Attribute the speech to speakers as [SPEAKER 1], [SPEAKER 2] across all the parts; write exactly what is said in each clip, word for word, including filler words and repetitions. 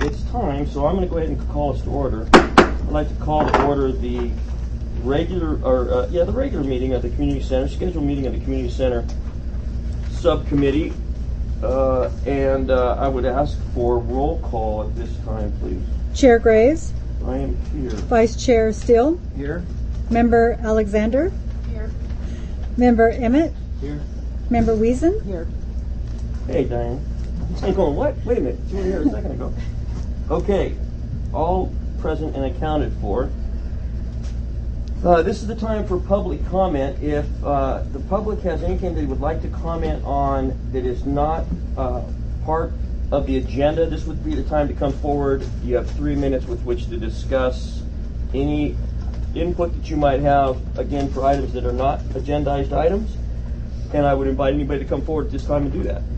[SPEAKER 1] it's time, so I'm going to go ahead and call us to order. I'd like to call to order the regular, or uh, yeah, the regular meeting of the Community Center, scheduled meeting of the Community Center Subcommittee, uh, and uh, I would ask for roll call at this time, please.
[SPEAKER 2] Chair Graves.
[SPEAKER 1] I am here.
[SPEAKER 2] Vice Chair Steele.
[SPEAKER 1] Here.
[SPEAKER 2] Member Alexander.
[SPEAKER 3] Here.
[SPEAKER 2] Member Emmett.
[SPEAKER 1] Here.
[SPEAKER 2] Member Wiesen.
[SPEAKER 3] Here.
[SPEAKER 1] Hey, Diane. I'm going, what? Wait a minute. You were here a second ago. Okay. All present and accounted for. Uh, this is the time for public comment. If uh, the public has anything they would like to comment on that is not uh, part of the agenda, this would be the time to come forward. You have three minutes with which to discuss any input that you might have, again, for items that are not agendized items. And I would invite anybody to come forward at this time and do that.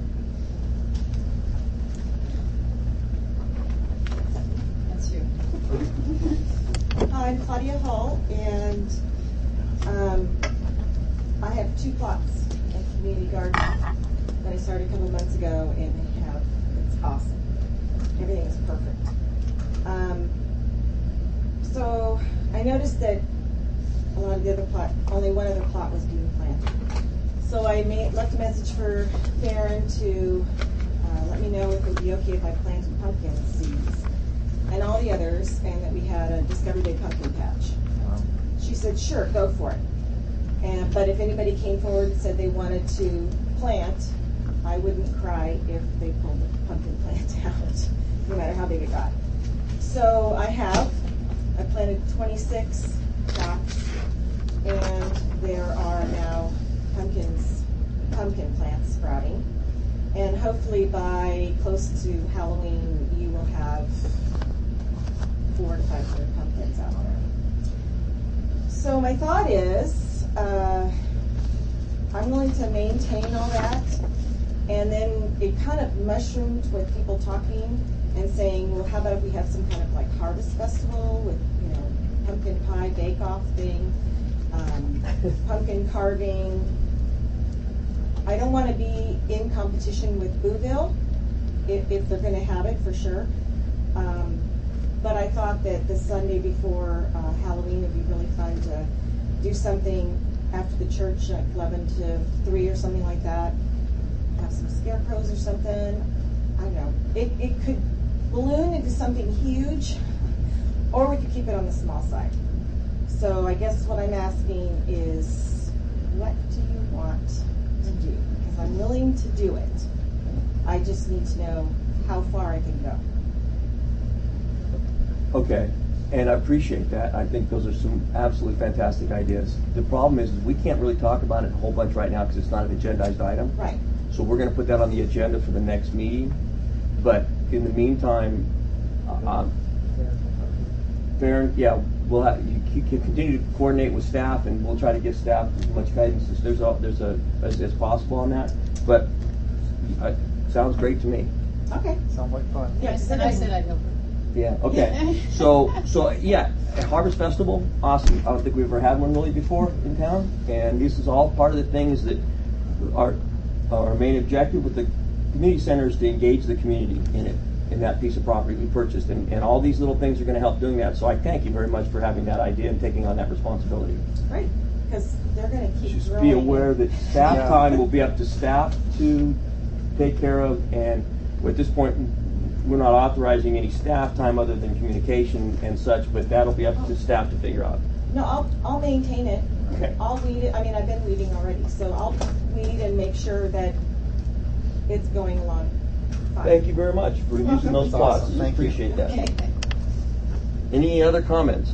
[SPEAKER 3] That's you.
[SPEAKER 4] Hi, I'm Claudia Hall, and um, I have two plots of community garden that I started a couple months ago, and they have, it's awesome. Everything is perfect. Um, so I noticed that a lot of the other plot, only one other plot was being planted. So I made, left a message for Farron to uh, let me know if it would be okay if I planted pumpkin seeds and all the others, and that we had a Discovery Day pumpkin patch. Wow. She said, sure, go for it. And but if anybody came forward and said they wanted to plant, I wouldn't cry if they pulled the pumpkin plant out, no matter how big it got. So I have, I planted twenty-six pots, and there are now pumpkins, pumpkin plants sprouting. And hopefully by close to Halloween, you will have four to five hundred pumpkins out there. So my thought is, uh, I'm willing to maintain all that. And then it kind of mushroomed with people talking and saying, well, how about if we have some kind of like harvest festival with, you know, pumpkin pie bake-off thing, um, pumpkin carving. I don't want to be in competition with Booville, if, if they're going to have it, for sure. Um, but I thought that the Sunday before uh, Halloween would be really fun to do something after the church, like eleven to three or something like that. Have some scarecrows or something. I don't know. It, it could balloon into something huge, or we could keep it on the small side. So I guess what I'm asking is, what do you want to do? Because I'm willing to do it. I just need to know how far I can go.
[SPEAKER 1] Okay, and I appreciate that. I think those are some absolutely fantastic ideas. The problem is, is we can't really talk about it a whole bunch right now because it's not an agendized item.
[SPEAKER 4] Right.
[SPEAKER 1] So we're going to put that on the agenda for the next meeting. But in the meantime, um, Farron, yeah, we'll have, you, you can continue to coordinate with staff, and we'll try to give staff as much guidance as there's a, there's a as, as possible on that. But uh, sounds great to me.
[SPEAKER 4] Okay.
[SPEAKER 3] Sounds like fun.
[SPEAKER 4] Yes,
[SPEAKER 3] and I said I'd help her.
[SPEAKER 1] Yeah. Okay. so so yeah, Harvest Festival, awesome. I don't think we've ever had one really before in town, and this is all part of the things that are our main objective with the community center is to engage the community in it, in that piece of property we purchased, and, and all these little things are going to help doing that. So I thank you very much for having that idea and taking on that responsibility.
[SPEAKER 4] Great, because they're going to keep
[SPEAKER 1] Just
[SPEAKER 4] growing.
[SPEAKER 1] be aware that staff
[SPEAKER 3] Yeah.
[SPEAKER 1] time will be up to staff to take care of, and at this point we're not authorizing any staff time other than communication and such, but that'll be up to staff to figure out.
[SPEAKER 4] No, I'll I'll maintain it.
[SPEAKER 1] Okay.
[SPEAKER 4] I'll weed it. I mean, I've been weeding already, so I'll weed and make sure that it's going along fine.
[SPEAKER 1] Thank you very much for
[SPEAKER 4] You're
[SPEAKER 1] using
[SPEAKER 4] welcome.
[SPEAKER 1] those
[SPEAKER 3] That's
[SPEAKER 1] plots.
[SPEAKER 3] awesome. Thank you.
[SPEAKER 1] Appreciate that.
[SPEAKER 4] Okay.
[SPEAKER 1] Any other comments?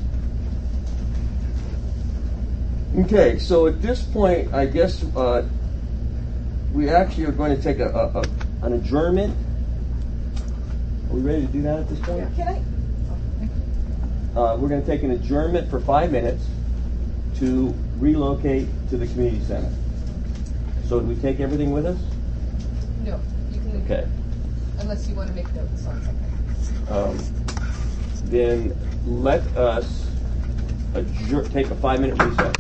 [SPEAKER 1] Okay, so at this point, I guess uh, we actually are going to take a, a, a an adjournment. Are we ready to do that at this point?
[SPEAKER 4] Can I?
[SPEAKER 1] Uh, we're going to take an adjournment for five minutes to relocate to the community center. So do we take everything with us?
[SPEAKER 3] No, you can leave.
[SPEAKER 1] Okay.
[SPEAKER 3] Unless you want to make notes on something.
[SPEAKER 1] Um, then let us adjourn, take a five-minute recess.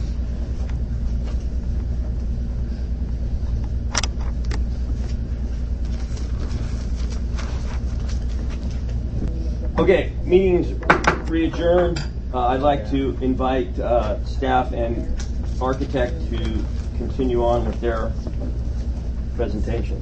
[SPEAKER 1] Okay, meeting's re-adjourned. Uh, I'd like to invite uh, staff and architect to continue on with their presentation.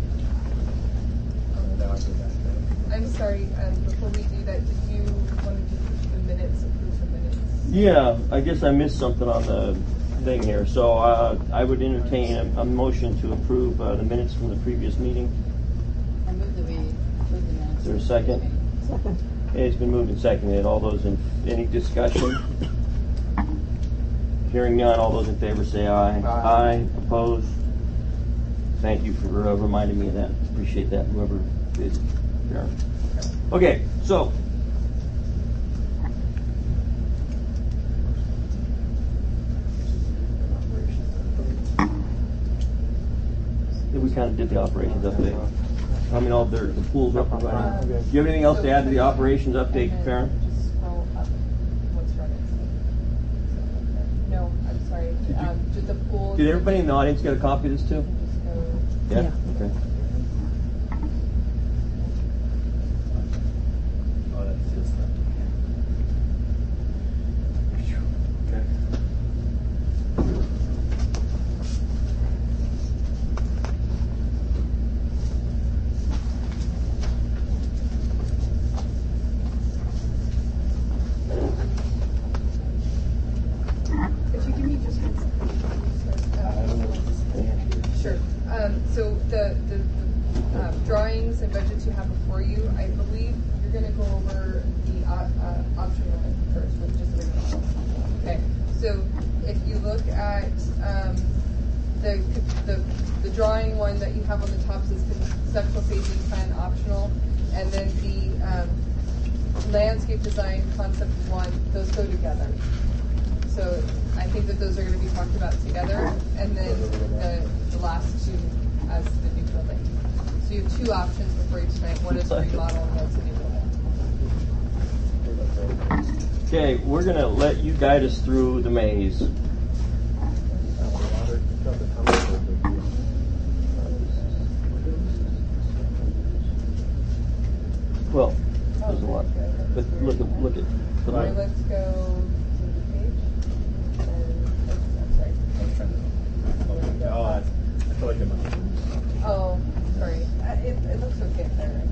[SPEAKER 3] I'm sorry, um, before we do that, did you want to do the minutes, approve the minutes?
[SPEAKER 1] Yeah, I guess I missed something on the thing here. So uh, I would entertain a, a motion to approve uh, the minutes from the previous meeting.
[SPEAKER 5] I move that we approve the minutes.
[SPEAKER 1] Is there a second?
[SPEAKER 2] Second.
[SPEAKER 1] Okay, it's been moved and seconded. All those in any discussion? Hearing none, all those in favor say aye.
[SPEAKER 6] Aye.
[SPEAKER 1] Aye. Opposed? Thank you for uh, reminding me of that. Appreciate that, whoever did. Sure. Okay, so yeah, we kind of did the operations update. I mean, all the, the pools up and running. Do you have anything else to add to the operations update,
[SPEAKER 3] And then
[SPEAKER 1] Farron?
[SPEAKER 3] Just scroll up. What's running? No, I'm sorry.
[SPEAKER 1] Did you-
[SPEAKER 3] Um, did the pool?
[SPEAKER 1] Did everybody in the audience get a copy of this too?
[SPEAKER 3] Just go.
[SPEAKER 1] Yeah.
[SPEAKER 2] Yeah.
[SPEAKER 1] Okay.
[SPEAKER 6] Oh, that's just that. Okay.
[SPEAKER 3] If you give me just one second. Uh, Sure. Um, so the, the, the um, drawings and budgets you have before you, I believe you're going to go over the uh, uh, option one first, which is the remodel. Okay. So if you look at um, the, the the drawing one that you have on the top says conceptual phasing plan optional, and then the um, landscape design concept one, those go together. So I think that those are going to be talked about together, and then the, the last two as the new building. So you have two options before you tonight. One is remodel and one's the new building.
[SPEAKER 1] Okay, we're gonna let you guide us through the maze. Well, there's a lot. But look at look at the
[SPEAKER 3] All right, let's go to the page. And, oh, I'm sorry.
[SPEAKER 6] I was trying to. Oh, I, I feel like I'm.
[SPEAKER 3] Oh, sorry. Uh, it, it looks okay up there. I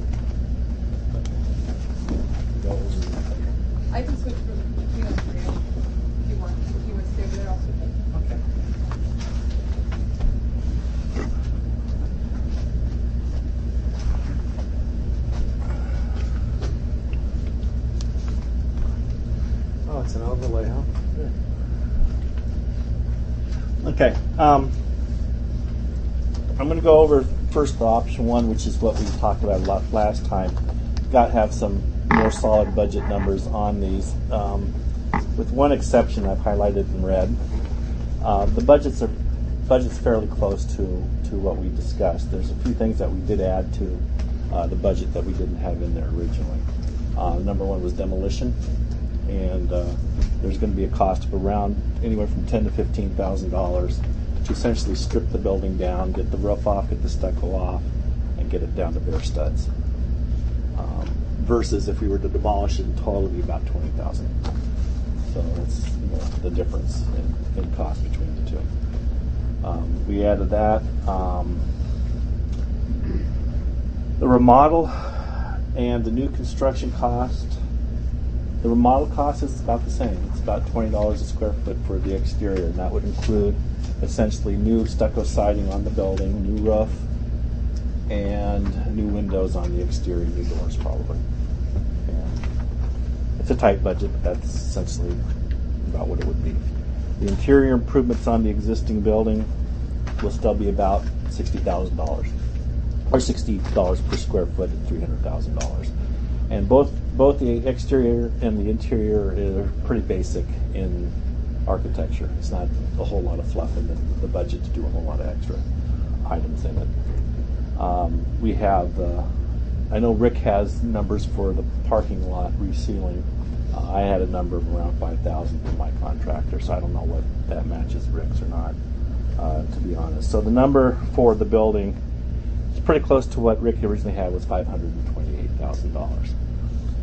[SPEAKER 3] think. I can switch from between the three if you want. If you want to stay over there, I'll switch.
[SPEAKER 6] Okay. Oh, it's an overlay, huh? Okay. Um, I'm going to go over first the option one, which is what we talked about a lot last time. Got to have some more solid budget numbers on these, um, with one exception I've highlighted in red. Uh, the budgets are budget's fairly close to to what we discussed. There's a few things that we did add to uh, the budget that we didn't have in there originally. Uh, number one was demolition, and uh, there's going to be a cost of around anywhere from ten to fifteen thousand dollars to essentially strip the building down, get the roof off, get the stucco off, and get it down to bare studs. Um, versus if we were to demolish it in total, it'd be about twenty thousand. So that's, you know, the difference in, in cost between the two. Um, we added that. Um, the remodel and the new construction cost. The remodel cost is about the same. It's about twenty dollars a square foot for the exterior, and that would include essentially new stucco siding on the building, new roof, and new windows on the exterior, new doors probably. And it's a tight budget, but that's essentially about what it would be. The interior improvements on the existing building will still be about sixty thousand dollars, or sixty dollars per square foot at three hundred thousand dollars. And both both the exterior and the interior are pretty basic in architecture. It's not a whole lot of fluff in the, the budget to do a whole lot of extra items in it. Um, we have, uh, I know Rick has numbers for the parking lot resealing. Uh, I had a number of around five thousand for my contractor, so I don't know what that matches Rick's or not, uh, to be honest. So the number for the building is pretty close to what Rick originally had, was five hundred twenty-eight thousand dollars.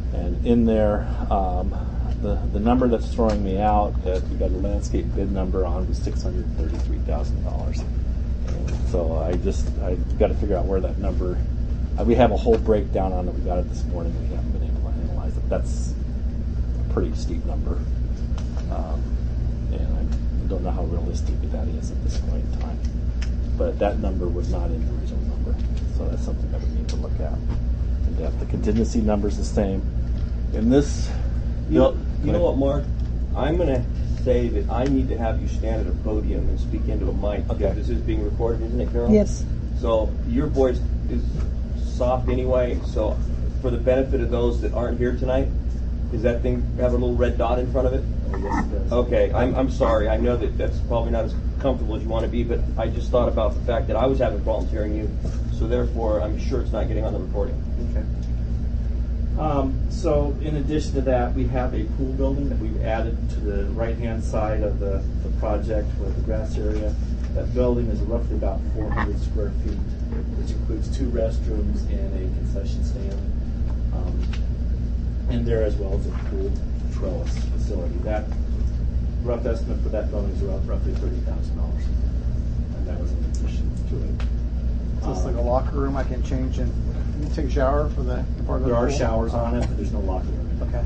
[SPEAKER 6] in there, um, the the number that's throwing me out that we got a landscape bid number on was six hundred thirty-three thousand dollars. So I just I got to figure out where that number. Uh, we have a whole breakdown on it. We got it this morning. We haven't been able to analyze it. That's a pretty steep number, um, and I don't know how realistic that is at this point in time. But that number was not in the original number, so that's something that we need to look at. In depth. The contingency number is the same. In this,
[SPEAKER 1] You know, you know what, Mark? I'm going to say that I need to have you stand at a podium and speak into a mic.
[SPEAKER 6] Okay.
[SPEAKER 1] This is being recorded, isn't it, Carol?
[SPEAKER 2] Yes.
[SPEAKER 1] So your voice is soft anyway. So for the benefit of those that aren't here tonight, does that thing have a little red dot in front of it?
[SPEAKER 6] Oh, yes, it does.
[SPEAKER 1] Okay, I'm, I'm sorry. I know that that's probably not as comfortable as you want to be, but I just thought about the fact that I was having problems hearing you. So therefore, I'm sure it's not getting on the recording.
[SPEAKER 6] Okay. Um, so in addition to that, we have a pool building that we've added to the right-hand side of the, the project with the grass area. That building is roughly about four hundred square feet, which includes two restrooms and a concession stand. Um, and there as well as a pool trellis facility. That rough estimate for that building is around roughly thirty thousand dollars. And that was in addition to it.
[SPEAKER 7] Is this
[SPEAKER 6] Um,
[SPEAKER 7] like a locker room I can change and take a shower for the part of the
[SPEAKER 6] There are
[SPEAKER 7] pool?
[SPEAKER 6] showers on it, but there's no locker room
[SPEAKER 7] Okay.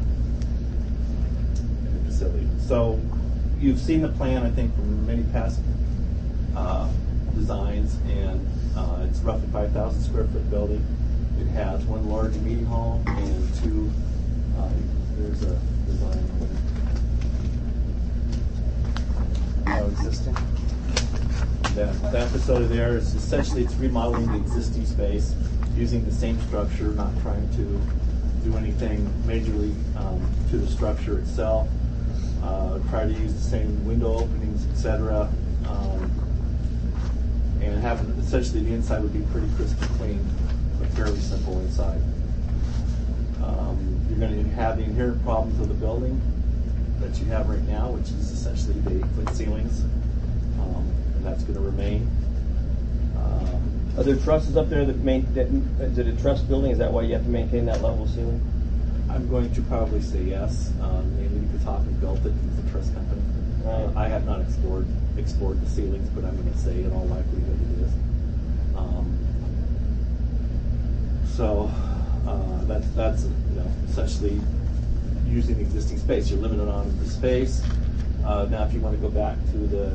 [SPEAKER 6] in the facility. So you've seen the plan, I think, from many past uh, designs, and uh, it's roughly five thousand square foot building. It has one large meeting hall and two, uh, there's a design.
[SPEAKER 7] Oh, existing.
[SPEAKER 6] That, that facility there is essentially, it's remodeling the existing space, using the same structure, not trying to do anything majorly um, to the structure itself. Uh, try to use the same window openings, et cetera. Um, and have essentially the inside would be pretty crisp and clean, but fairly simple inside. Um, you're going to have the inherent problems of the building that you have right now, which is essentially the twin ceilings. Um, and that's going to remain. Um,
[SPEAKER 1] Are there trusses up there that main, that, is it a truss building? Is that why you have to maintain that level of ceiling?
[SPEAKER 6] I'm going to probably say yes. Um, mainly because Hoffman built it. He's a truss company. Uh, I have not explored explored the ceilings, but I'm going to say in all likelihood it is. Um, so uh, that's that's you know essentially using the existing space. You're limited on the space. Uh, now, if you want to go back to the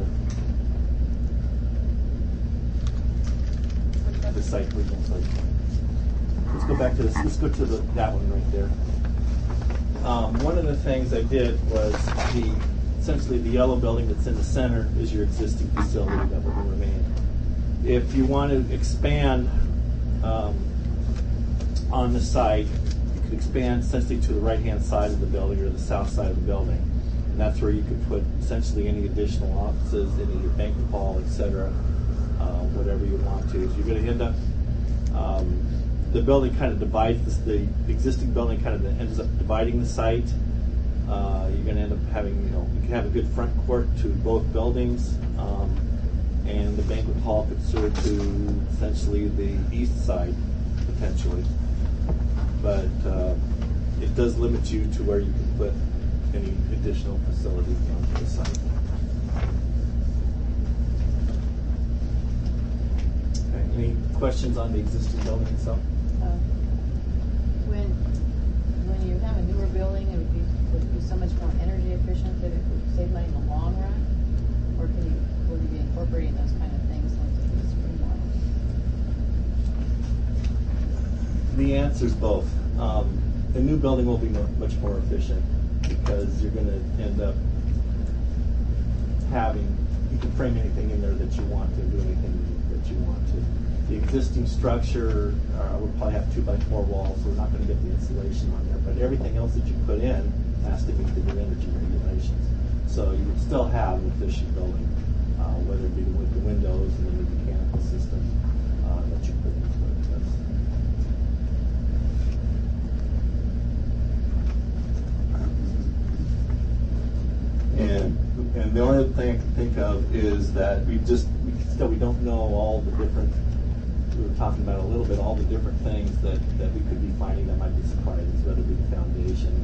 [SPEAKER 6] the site, original site. Let's go back to this. Let's go to the, that one right there. Um, one of the things I did was the essentially the yellow building that's in the center is your existing facility that will remain. If you want to expand um, on the site, you could expand essentially to the right-hand side of the building or the south side of the building, and that's where you could put essentially any additional offices, any banquet hall, et cetera, uh, whatever you want to. So you're going to end up. Um, The building kind of divides this, the existing building kind of ends up dividing the site. Uh, you're going to end up having, you know, you can have a good front court to both buildings, um, and the banquet hall could serve to essentially the east side potentially. But uh, it does limit you to where you can put any additional facilities onto the site. Okay, any questions on the existing building itself?
[SPEAKER 5] Uh, When, when you have a newer building, it would be, would it be so much more energy efficient that it would save money in the long run? Or can you, will you be incorporating those kind of things into this remodel?
[SPEAKER 6] The answer is both. Um, the new building will be mo- much more efficient because you're going to end up having, you can frame anything in there that you want to, do anything that you want to. The existing structure uh, will probably have two by four walls, so we're not going to get the insulation on there, but everything else that you put in has to meet the new energy regulations. So you would still have an efficient building, uh, whether it be with the windows and the new mechanical system uh, that you put into it. That's, And and the only other thing I can think of is that we just we still we don't know all the different. We were talking about a little bit all the different things that, that we could be finding that might be surprises, whether it be the foundation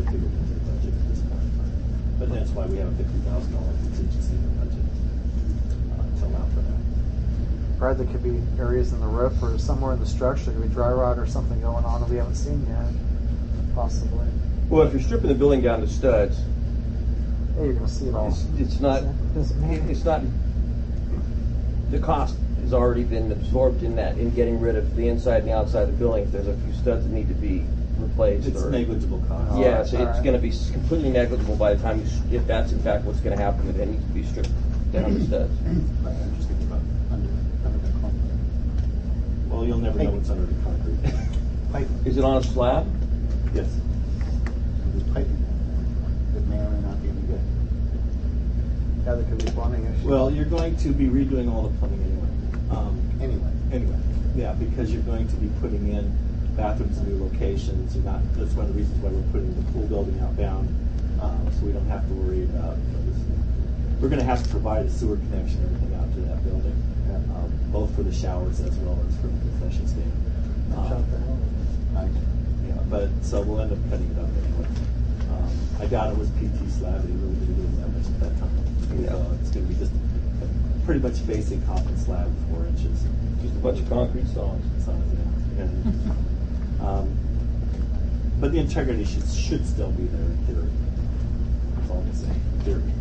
[SPEAKER 6] figured into the budget at this point in time. But that's why we have a fifty thousand dollar contingency in the budget uh, to allow for that.
[SPEAKER 7] Brad, there could be areas in the roof or somewhere in the structure, there could be dry rot or something going on that we haven't seen yet, possibly.
[SPEAKER 1] Well, if you're stripping the building down to studs,
[SPEAKER 7] Hey, you're gonna see it all.
[SPEAKER 1] it's, it's not,
[SPEAKER 7] Doesn't matter.
[SPEAKER 1] it's not, the cost has already been absorbed in that, in getting rid of the inside and the outside of the building. If there's a few studs that need to be replaced.
[SPEAKER 6] It's
[SPEAKER 1] or,
[SPEAKER 6] negligible cost.
[SPEAKER 1] Yeah, so
[SPEAKER 7] All
[SPEAKER 1] it's
[SPEAKER 7] right.
[SPEAKER 1] going to be s- completely negligible by the time you, s- if that's in fact what's going to happen, it needs to be stripped down to studs.
[SPEAKER 8] Right, I'm just thinking about under, under the concrete.
[SPEAKER 6] Well, you'll never know what's under the concrete.
[SPEAKER 8] Pipe,
[SPEAKER 1] Is it on a slab?
[SPEAKER 6] Yes.
[SPEAKER 8] there's piping that may or may not be any good.
[SPEAKER 7] Yeah, there could be plumbing issues.
[SPEAKER 6] Well, you're going to be redoing all the plumbing anyway. Um,
[SPEAKER 8] Anyway,
[SPEAKER 6] Anyway, yeah, because you're going to be putting in bathrooms in new locations. You're not, that's one of the reasons why we're putting the pool building outbound, um, so we don't have to worry about, you know, this. We're gonna have to provide a sewer connection, and everything out to that building, um, both for the showers as well as for the concession stand. Um,
[SPEAKER 8] nice.
[SPEAKER 6] Yeah, but, so we'll end up cutting it up anyway. Um, I doubt it was P T slab, they really didn't do it that much at that time.
[SPEAKER 1] Yeah.
[SPEAKER 6] So it's gonna be just a pretty much basic coffin slab, four inches.
[SPEAKER 1] Just a bunch of concrete saws.
[SPEAKER 6] Size, yeah. And, um, but the integrity should, should still be there in theory. That's all I'm saying, in theory.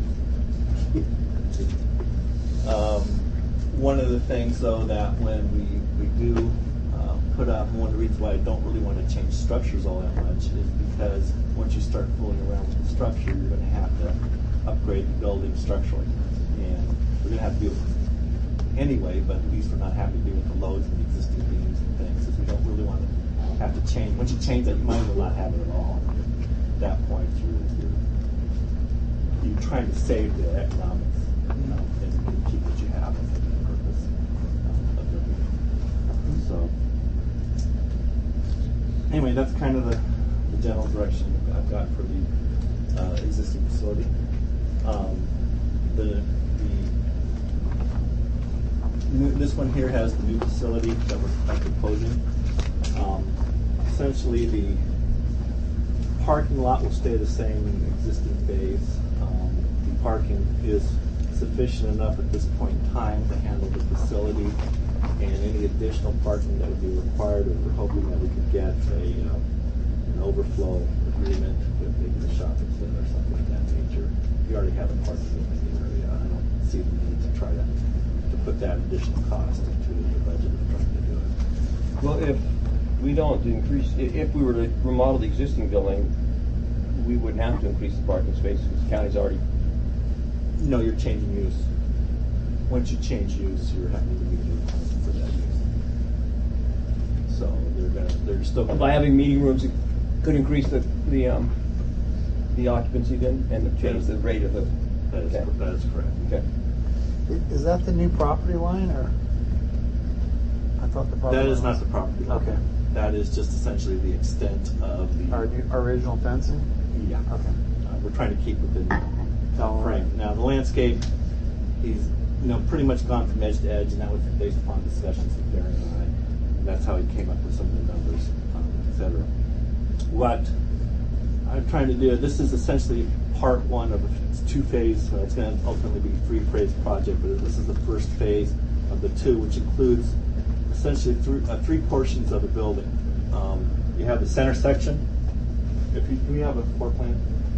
[SPEAKER 6] um, one of the things, though, that when we, we do uh, put up, one of the reasons why I don't really want to change structures all that much is because once you start fooling around with the structure, you're going to have to upgrade the building structurally. And we're going to have to do it anyway, but at least we're not having to deal with the loads and the existing beams and things, because we don't really want to have to change. Once you change that, you might as well not have it at all. At that point, you're, you're, you're trying to save the economics, you know, and, and keep what you have for the purpose um, of the building. So, anyway, that's kind of the, the general direction I've got for the uh, existing facility. Um, the New- This one here has the new facility that we're I'm proposing. Um, essentially, the parking lot will stay the same in the existing phase. Um, the parking is sufficient enough at this point in time to handle the facility, and any additional parking that would be required, we're hoping that we could get a uh, an overflow agreement with maybe the shopping center or something of that nature. We already have a parking in the area. I don't see the need to try to put that additional cost into the budget of trying to do it.
[SPEAKER 1] Well, if we don't increase, i- if we were to remodel the existing building, we wouldn't have to increase the parking spaces because the county's already.
[SPEAKER 6] No, you're changing use. Once you change use, you're having to meet the requirements for that use. So they're gonna, they're still gonna.
[SPEAKER 1] By having meeting rooms, it could increase the the um the occupancy then and change the rate of the.
[SPEAKER 6] That is,
[SPEAKER 1] Okay.
[SPEAKER 6] that is correct.
[SPEAKER 1] Okay.
[SPEAKER 7] Is that the new property line, or? I thought the property
[SPEAKER 6] That is
[SPEAKER 7] line
[SPEAKER 6] not
[SPEAKER 7] was-
[SPEAKER 6] the property line.
[SPEAKER 7] Okay.
[SPEAKER 6] That is just essentially the extent of the.
[SPEAKER 7] Our new, our original fencing?
[SPEAKER 6] Yeah.
[SPEAKER 7] Okay.
[SPEAKER 6] Uh, we're trying to keep within that
[SPEAKER 7] All right.
[SPEAKER 6] frame. Now, the landscape, he's, you know, pretty much gone from edge to edge, and that was based upon discussions with Darren and I. And that's how he came up with some of the numbers, um, et cetera. What I'm trying to do, this is essentially part one of a two phase, well, it's going to ultimately be a three phase project, but this is the first phase of the two, which includes essentially three, uh, three portions of the building. Um, you have the center section. If you, do we have a floor plan?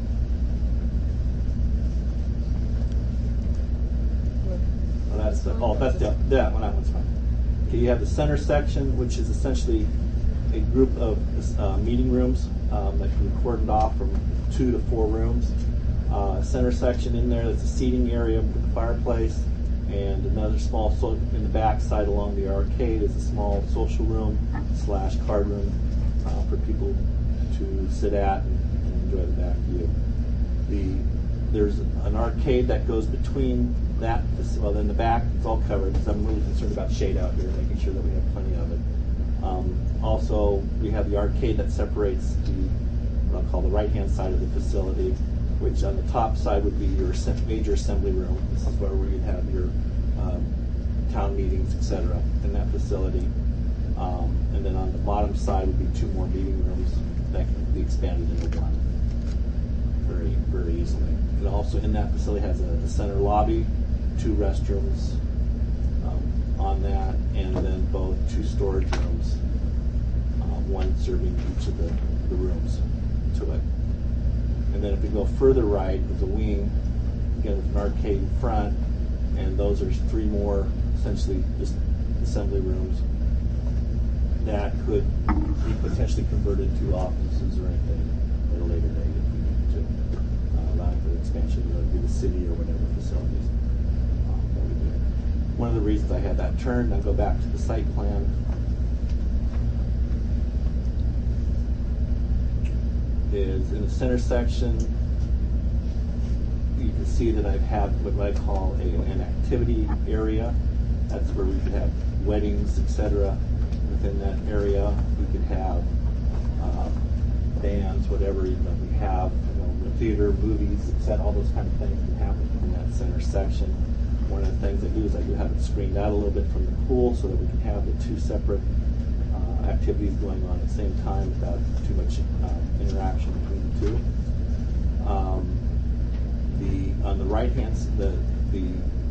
[SPEAKER 6] Well, that's the, oh, that's the, that one, that one's fine. Okay, you have the center section, which is essentially a group of uh, meeting rooms um, that can be cordoned off from two to four rooms. Uh, center section in there, that's a seating area with a fireplace, and another small, so in the back side along the arcade is a small social room slash card room uh, for people to sit at and, and enjoy the back view. The there's an arcade that goes between that, well, in the back, it's all covered, because I'm really concerned about shade out here, making sure that we have plenty of it. Um, also, we have the arcade that separates the, what I'll call the right-hand side of the facility, which on the top side would be your major assembly room. This is where we'd have your um, town meetings, et cetera, in that facility. Um, and then on the bottom side would be two more meeting rooms that can be expanded into one. very, very easily. It also, in that facility, has a, a center lobby, two restrooms um, on that, and then both two storage rooms, uh, one serving each of the, the rooms to it. And then if we go further right, there's a wing, again with an arcade in front, and those are three more, essentially just assembly rooms that could be potentially converted to offices or anything at a later date if we need to, uh, allowing for the expansion, whether it be the city or whatever facilities um, that we do. One of the reasons I had that turned, I'll go back to the site plan. Is in the center section, you can see that I've had what I call a, an activity area. That's where we could have weddings, et cetera. Within that area, we could have uh, bands, whatever you know, we have, you know, theater, movies, et cetera. All those kind of things can happen in that center section. One of the things I do is I do have it screened out a little bit from the pool so that we can have the two separate uh, activities going on at the same time without too much uh, interaction between the two. Um, the on the right hand, the the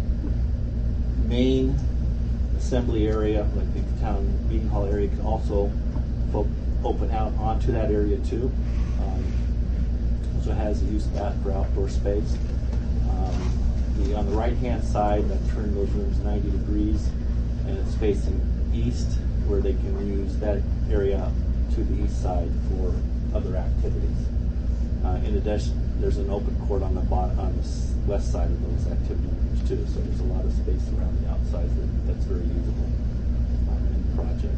[SPEAKER 6] main assembly area, like the town meeting hall area, can also fo- open out onto that area too. Um, also has the use of that for outdoor space. Um, the, on the right hand side, I've turned those rooms ninety degrees, and it's facing east, where they can use that area to the east side for other activities. Uh, in addition, there's an open court on the bottom, on the west side of those activity rooms too. So there's a lot of space around the outside that, that's very usable um, in the project.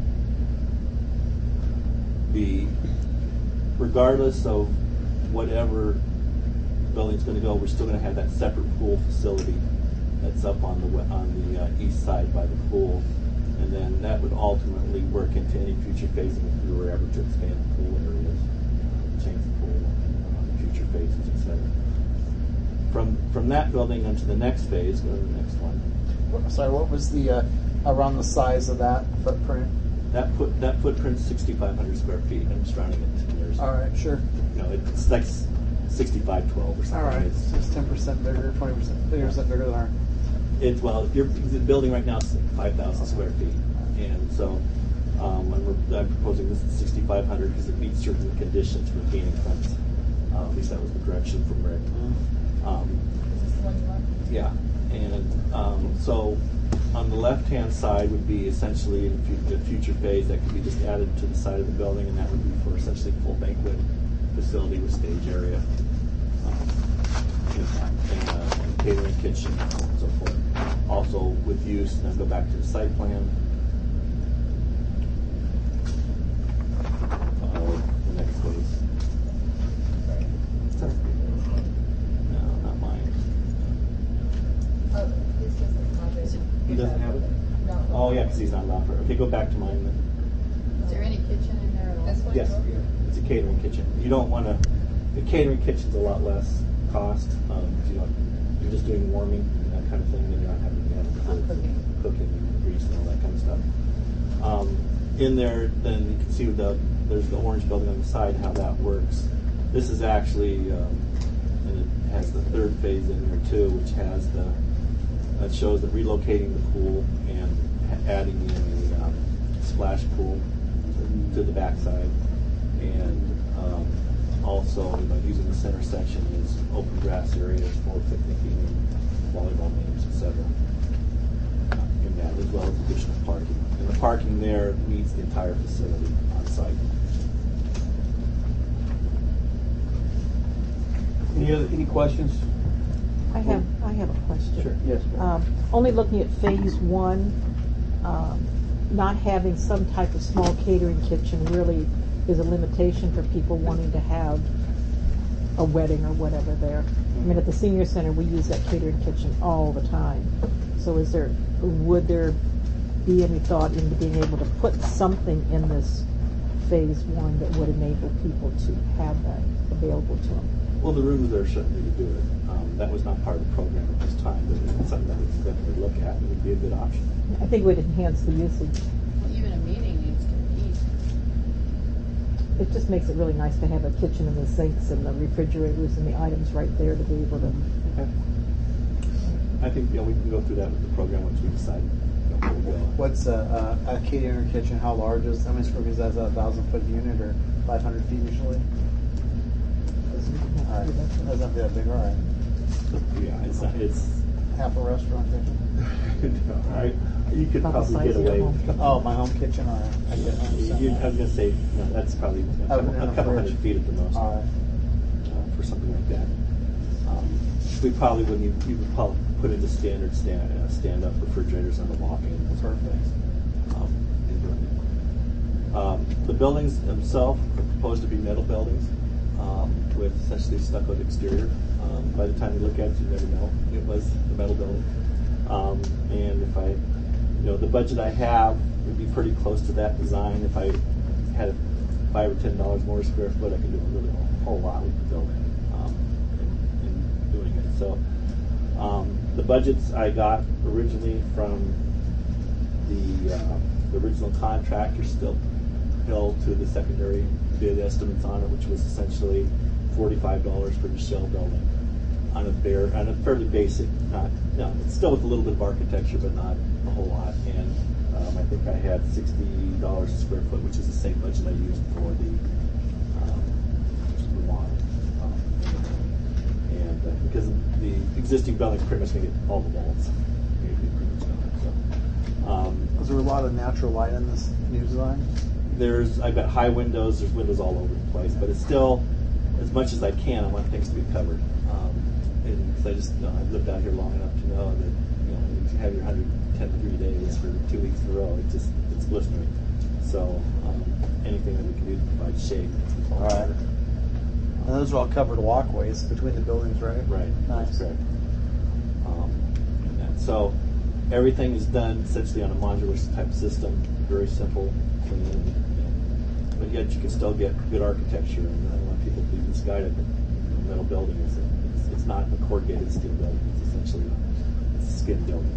[SPEAKER 6] The regardless of whatever building's going to go, we're still going to have that separate pool facility that's up on the on the uh, east side by the pool, and then that would ultimately work into any future phasing if we were ever to expand the pool areas, uh, change the pool, uh, future phases, et cetera. From from that building onto the next phase, go to the next one.
[SPEAKER 7] Sorry, what was the uh, around the size of that footprint?
[SPEAKER 6] That put that footprint's sixty-five hundred square feet. I'm just rounding it to years.
[SPEAKER 7] All right, sure.
[SPEAKER 6] You know, it's like sixty-five twelve or something.
[SPEAKER 7] All right,
[SPEAKER 6] It's,
[SPEAKER 7] it's ten percent bigger, twenty percent, thirty percent bigger than our.
[SPEAKER 6] It's well, your the building right now is five thousand square feet, and so um, I'm, I'm proposing this is sixty-five hundred because it meets certain conditions for gaining funds. Uh, at least that was the direction from Rick. Um, yeah, and um, so on the left-hand side would be essentially the future phase that could be just added to the side of the building, and that would be for essentially full banquet facility with stage area, um, and, uh, and catering kitchen, and so forth. Also with use, and then go back to the site plan. Uh, the next phase.
[SPEAKER 3] Sorry.
[SPEAKER 6] No, not mine.
[SPEAKER 3] Oh, this doesn't have it.
[SPEAKER 6] He doesn't have it?
[SPEAKER 3] No.
[SPEAKER 6] Oh yeah, because he's not an offer. Okay, go back to mine then.
[SPEAKER 5] Is there any kitchen in there at all?
[SPEAKER 3] This one?
[SPEAKER 6] Yes, it's a catering kitchen. You don't want to. The catering kitchen's a lot less cost. Um, 'cause you know, you're just doing warming and that kind of thing, and you're not having to have
[SPEAKER 5] Not cooking.
[SPEAKER 6] cooking and grease and all that kind of stuff. Um, in there, then you can see the there's the orange building on the side, how that works. This is actually, um, and it has the third phase in there too, which has the that shows that relocating the pool and ha- adding in a um, splash pool to, to the backside, and um, also you know, using the center section as open grass areas for picnicking and volleyball games, et cetera. In that, as well as additional parking. And the parking there meets the entire facility on site.
[SPEAKER 1] Any other, any questions?
[SPEAKER 9] I have, I have a question.
[SPEAKER 1] Sure, yes.
[SPEAKER 9] Um, only looking at phase one, um, not having some type of small catering kitchen really is a limitation for people wanting to have a wedding or whatever there. I mean, at the senior center, we use that catering kitchen all the time. So is there, would there be any thought into being able to put something in this phase one that would enable people to have that available to them?
[SPEAKER 6] Well, the rooms there certainly to do it. Um, that was not part of the program at this time, but it's something that we can definitely look at. It would be a good option.
[SPEAKER 9] I think it would enhance the usage.
[SPEAKER 5] Well, even a meeting needs to eat.
[SPEAKER 9] it just makes it really nice to have a kitchen and the sinks and the refrigerators and the items right there to be able to.
[SPEAKER 6] Okay. I think, yeah, we can go through that with the program once we decide, you know, where we go.
[SPEAKER 7] What's a, a, a catering kitchen? How large is? How many square feet is that? Is that a thousand foot unit or five hundred feet usually? All right, doesn't have to be that big. All right,
[SPEAKER 6] Yeah, it's not, it's,
[SPEAKER 7] half a restaurant kitchen.
[SPEAKER 6] no, I, you could
[SPEAKER 9] About the
[SPEAKER 6] probably
[SPEAKER 9] size
[SPEAKER 6] get
[SPEAKER 9] of your
[SPEAKER 6] away.
[SPEAKER 9] home kitchen.
[SPEAKER 7] Oh, my home kitchen. All right, I get. I
[SPEAKER 6] You,
[SPEAKER 7] understand
[SPEAKER 6] you, I
[SPEAKER 7] that.
[SPEAKER 6] was gonna say, no, that's probably a
[SPEAKER 7] Oh,
[SPEAKER 6] couple,
[SPEAKER 7] in
[SPEAKER 6] a
[SPEAKER 7] a
[SPEAKER 6] couple
[SPEAKER 7] fridge.
[SPEAKER 6] hundred feet at the most,
[SPEAKER 7] All right.
[SPEAKER 6] uh, for something like that. Um, we probably wouldn't, even- you would probably put in the standard stand, uh, stand-up refrigerators on the walk-in, those sort of things. Um, in building. Um, the buildings themselves are proposed to be metal buildings, um, with essentially stuccoed exterior. Um, by the time you look at it, you never know it was the metal building. Um, and if I, you know, the budget I have would be pretty close to that design. If I had a five or ten dollars more a square foot, I could do a really a whole lot with the building, um, in, in doing it. So, um, the budgets I got originally from the, uh, the original contractor still held to the secondary bid estimates on it, which was essentially forty-five dollars for the shell building on a bare, on a fairly basic, not, you know, it's still with a little bit of architecture, but not a whole lot. And um, I think I had sixty dollars a square foot, which is the same budget I used for the um, remodel. Um, and uh, because the existing building's pretty much going to get all the walls, maybe pretty much gone. So, um,
[SPEAKER 7] Was there a lot of natural light in this new design?
[SPEAKER 6] there's, I've got high windows, there's windows all over the place, but it's still, as much as I can, I want things to be covered. Um, and because I just, you know, I've lived out here long enough to know that, you know, when you have your one hundred ten degree days for two weeks in a row, it just, it's blistering. So, um, anything that we can do to provide shade.
[SPEAKER 7] All right. And those are all covered walkways between the buildings, right?
[SPEAKER 6] Right,
[SPEAKER 7] Nice.
[SPEAKER 6] that's correct. Um, and that- so, everything is done essentially on a modular type system, very simple, clean, and, but yet you can still get good architecture. And I don't want people to be misguided that, you know, metal building is a, it's, it's not a corrugated steel building. It's essentially a, it's a skin building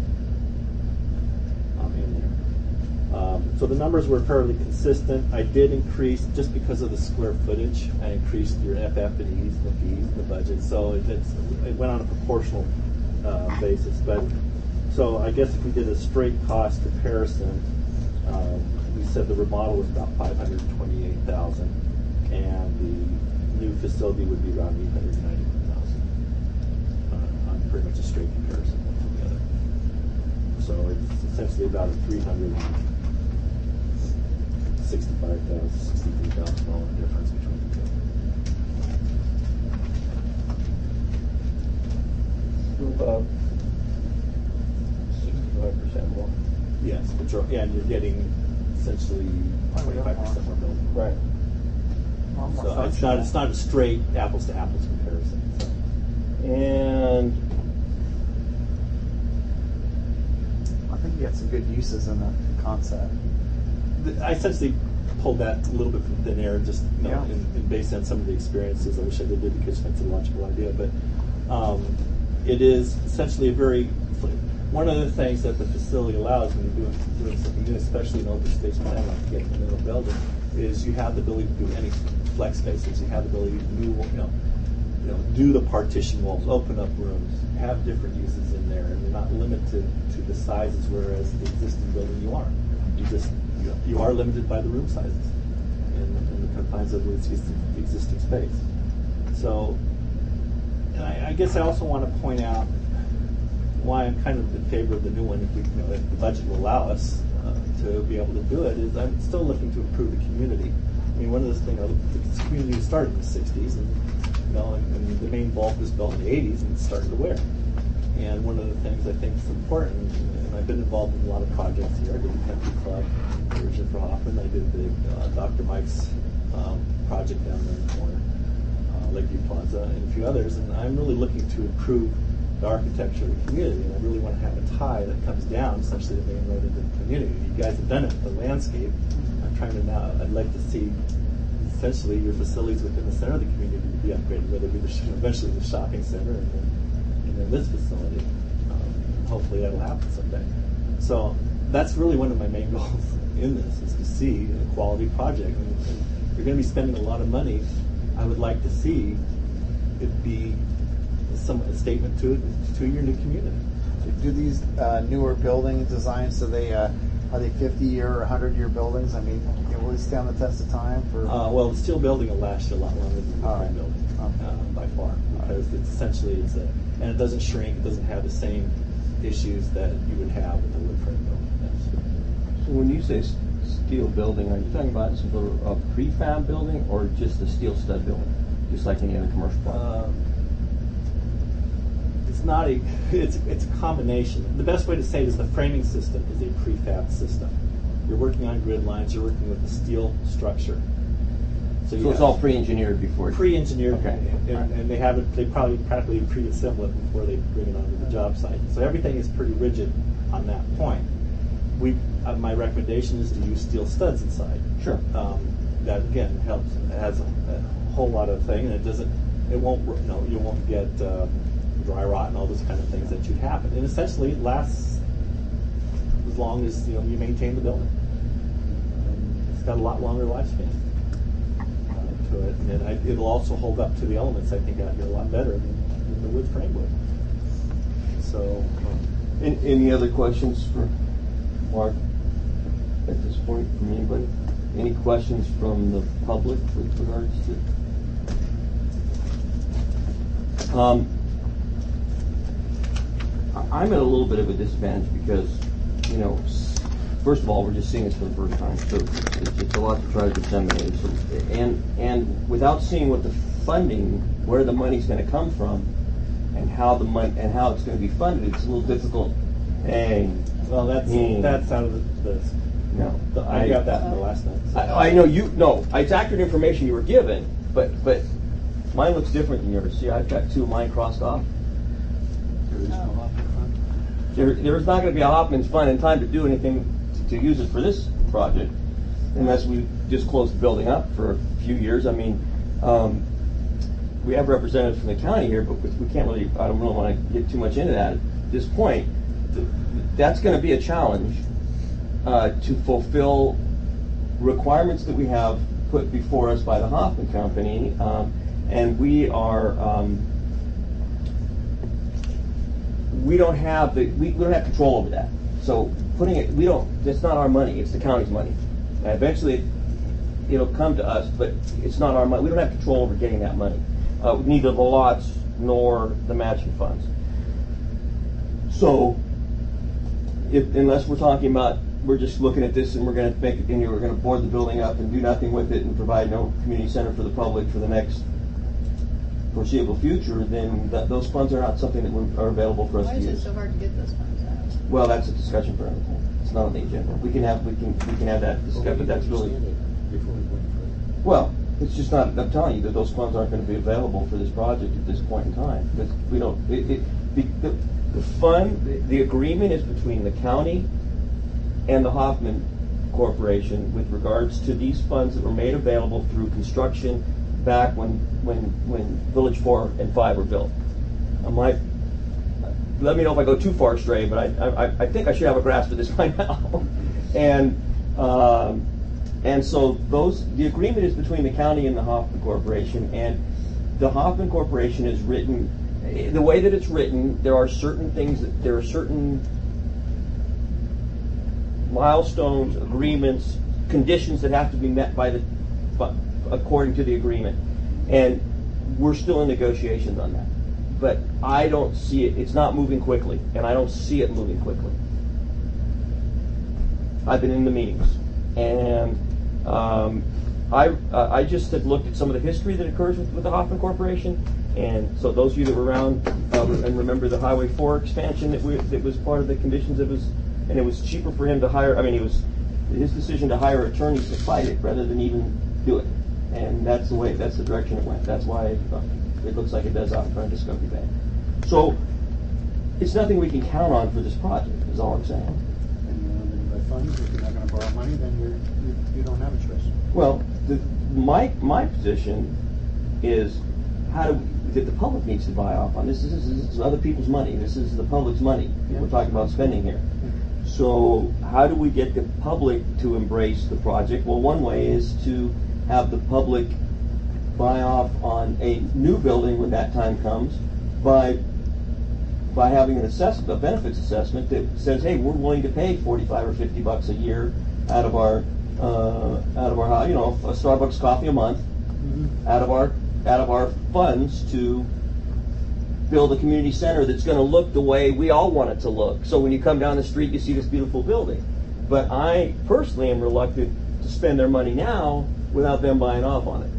[SPEAKER 6] um, in there. Um, so the numbers were fairly consistent. I did increase, just because of the square footage, I increased your F F and E's, the fees, and the budget. So it, it's, it went on a proportional uh, basis. But so I guess if we did a straight cost comparison, um, we said the remodel was about five hundred twenty-eight thousand, and the new facility would be around eight hundred ninety-one thousand. Uh, on pretty much a straight comparison one to the other. So it's essentially about a three hundred sixty-five thousand, sixty-three thousand dollar difference between the two.
[SPEAKER 1] About sixty-five percent more.
[SPEAKER 6] Yes, but you're, yeah, and you're getting essentially twenty-five percent more building.
[SPEAKER 1] Right.
[SPEAKER 7] Well, more
[SPEAKER 6] So it's not,
[SPEAKER 7] functional.
[SPEAKER 6] it's not a straight apples to apples comparison. So.
[SPEAKER 1] And
[SPEAKER 7] I think you got some good uses in the concept.
[SPEAKER 6] The- I essentially pulled that a little bit from thin air, just you know,
[SPEAKER 7] Yeah.
[SPEAKER 6] and, and based on some of the experiences. I wish I did do the kitchen. It's a logical idea, but um, it is essentially a very. One of the things that the facility allows when you're doing, doing something new, especially in open space plan like getting a middle building, is you have the ability to do any flex spaces. You have the ability to do, you know, you know, do the partition walls, open up rooms, have different uses in there, and you're not limited to the sizes. Whereas the existing building, you are. You just you, you are limited by the room sizes and, and the confines of the existing, existing space. So, and I, I guess I also want to point out why I'm kind of in favor of the new one, if we, you know, if the budget will allow us uh, to be able to do it, is I'm still looking to improve the community. I mean, one of those things, you know, the community started in the sixties, and you know, and, and the main bulk was built in the eighties, and it started to wear. And one of the things I think is important, and I've been involved in a lot of projects here. I did the Country Club, Virgin for Hoffman. I did the uh, Doctor Mike's um, project down there in the corner, uh, Lakeview Plaza, and a few others. And I'm really looking to improve the architecture of the community, and I really want to have a tie that comes down, essentially the main road into the community. You guys have done it with the landscape. I'm trying to now, I'd like to see essentially your facilities within the center of the community to be upgraded, whether it be the, eventually the shopping center and then, and then this facility. Um, hopefully that'll happen someday. So that's really one of my main goals in this, is to see a quality project. And, and you're going to be spending a lot of money, I would like to see it be some a statement to to your new community.
[SPEAKER 7] Do these uh, newer building designs, do they, uh, are they fifty-year or one hundred-year buildings? I mean, will they stand the test of time for?
[SPEAKER 6] Uh, well, the steel building will last you a lot longer than the
[SPEAKER 7] All
[SPEAKER 6] frame
[SPEAKER 7] right.
[SPEAKER 6] building,
[SPEAKER 7] Okay.
[SPEAKER 6] uh, by far, because it's essentially it's a, and it doesn't shrink. It doesn't have the same issues that you would have with the wood frame building. Yes.
[SPEAKER 1] So when you say s- steel building, are you talking about some sort of a prefab building or just a steel stud building, just like any other commercial project?
[SPEAKER 6] Um, it's not a. It's it's a combination. The best way to say it is the framing system is a prefab system. You're working on grid lines. You're working with a steel structure.
[SPEAKER 1] So,
[SPEAKER 6] you
[SPEAKER 1] it's
[SPEAKER 6] have-
[SPEAKER 1] all pre-engineered before.
[SPEAKER 6] pre-engineered,
[SPEAKER 1] Okay.
[SPEAKER 6] and, and they have it. They probably practically pre-assemble it before they bring it onto the job site. So everything is pretty rigid on that point. We, uh, my recommendation is to use steel studs inside.
[SPEAKER 1] Sure.
[SPEAKER 6] Um, that again helps. It has a, a whole lot of thing, and it doesn't. It won't. You know, you won't get uh, dry rot and all those kind of things that you'd happen. And essentially, it lasts as long as you know you maintain the building. And it's got a lot longer lifespan to it, and I, it'll also hold up to the elements. I think out here a lot better than, than the wood frame would. So, um,
[SPEAKER 1] Any, any other questions for Mark at this point from anybody? Any questions from the public with regards to? Um, I- I'm at a little bit of a disadvantage because, you know, s- first of all, we're just seeing this for the first time, so it's, it's a lot to try to disseminate. So, and and without seeing what the funding, where the money's going to come from, and how the money and how it's going to be funded, it's a little difficult. Hey,
[SPEAKER 6] well, that's
[SPEAKER 1] Hmm.
[SPEAKER 6] that's out of the. the
[SPEAKER 1] no,
[SPEAKER 6] the I got that in the last night. So.
[SPEAKER 1] I, I know you. No, it's accurate information you were given, but but mine looks different than yours. See, I've got two of mine crossed off.
[SPEAKER 8] There is no Hoffman fund?
[SPEAKER 1] There, there's not going to be a Hoffman's Fund in time to do anything to, to use it for this project, unless we just close the building up for a few years. I mean, um, we have representatives from the county here, but we we can't really. I don't really want to get too much into that at this point. Th- That's going to be a challenge uh, to fulfill requirements that we have put before us by the Hoffman Company, um, and we are. Um, we don't have the we, we don't have control over that. So putting it, we don't. It's not our money. It's the county's money. And eventually, it'll come to us, but it's not our money. We don't have control over getting that money. Uh, neither the lots nor the matching funds. So, if unless we're talking about we're just looking at this and we're going to make it, and we're going to board the building up and do nothing with it and provide no community center for the public for the next foreseeable future, then that, those funds are not something that we- are available for us
[SPEAKER 5] Why
[SPEAKER 1] to
[SPEAKER 5] is it
[SPEAKER 1] use.
[SPEAKER 5] so hard to get those funds out?
[SPEAKER 1] Well, that's a discussion for another time. It's not on the agenda. We can have we can we can have that discussion, but that's really
[SPEAKER 8] Before we went for it.
[SPEAKER 1] well. It's just not. I'm telling you that those funds aren't going to be available for this project at this point in time because we don't. It, it, the, the, the fund, the, the agreement is between the county and the Hoffman Corporation with regards to these funds that were made available through construction back when when when Village Four and Five were built. I might. Let me know if I go too far astray, but I I, I think I should have a grasp of this by now. and. Um, And so those, the agreement is between the county and the Hoffman Corporation, and the Hoffman Corporation is written, the way that it's written, there are certain things, that there are certain milestones, agreements, conditions that have to be met by the, by, according to the agreement. And we're still in negotiations on that. But I don't see it, it's not moving quickly, and I don't see it moving quickly. I've been in the meetings, and Um, I uh, I just had looked at some of the history that occurs with, with the Hoffman Corporation, and so those of you that were around uh, and remember the Highway four expansion that, we, that was part of the conditions. It was, and it was cheaper for him to hire. I mean, it was his decision to hire attorneys to fight it rather than even do it, and that's the way. That's the direction it went. That's why uh, it looks like it does out in front of Discovery Bank. So it's nothing we can count on for this project. Is all I'm saying.
[SPEAKER 8] And you know, then by funds, if you're not gonna borrow money, then you're, you, you don't have a choice.
[SPEAKER 1] Well, the, my my position is how do we, that the public needs to buy off on this. This is, this is other people's money. This is the public's money that we're talking about spending here. So how do we get the public to embrace the project? Well, one way is to have the public buy off on a new building when that time comes by by having an assessment, a benefits assessment that says, hey, we're willing to pay forty-five or fifty bucks a year out of our uh, out of our, you know, a Starbucks coffee a month, mm-hmm. out of our out of our funds to build a community center that's going to look the way we all want it to look. So when you come down the street, you see this beautiful building. But I personally am reluctant to spend their money now without them buying off on it.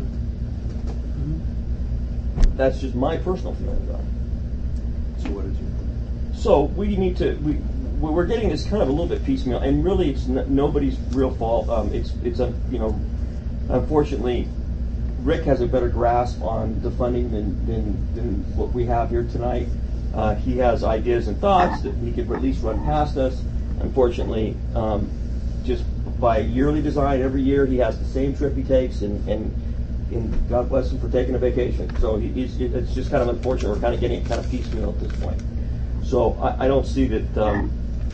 [SPEAKER 1] Mm-hmm. That's just my personal feeling about it.
[SPEAKER 7] So what did you think?
[SPEAKER 1] So we need to, we, we're getting this kind of a little bit piecemeal, and really it's n- nobody's real fault. Um, it's, it's a, you know, unfortunately, Rick has a better grasp on the funding than, than, than what we have here tonight. Uh, he has ideas and thoughts that he could at least run past us. Unfortunately, um, just by yearly design, every year he has the same trip he takes, and, and, and God bless him for taking a vacation. So he, he's, it's just kind of unfortunate. We're kind of getting it kind of piecemeal at this point. So I, I don't see that um,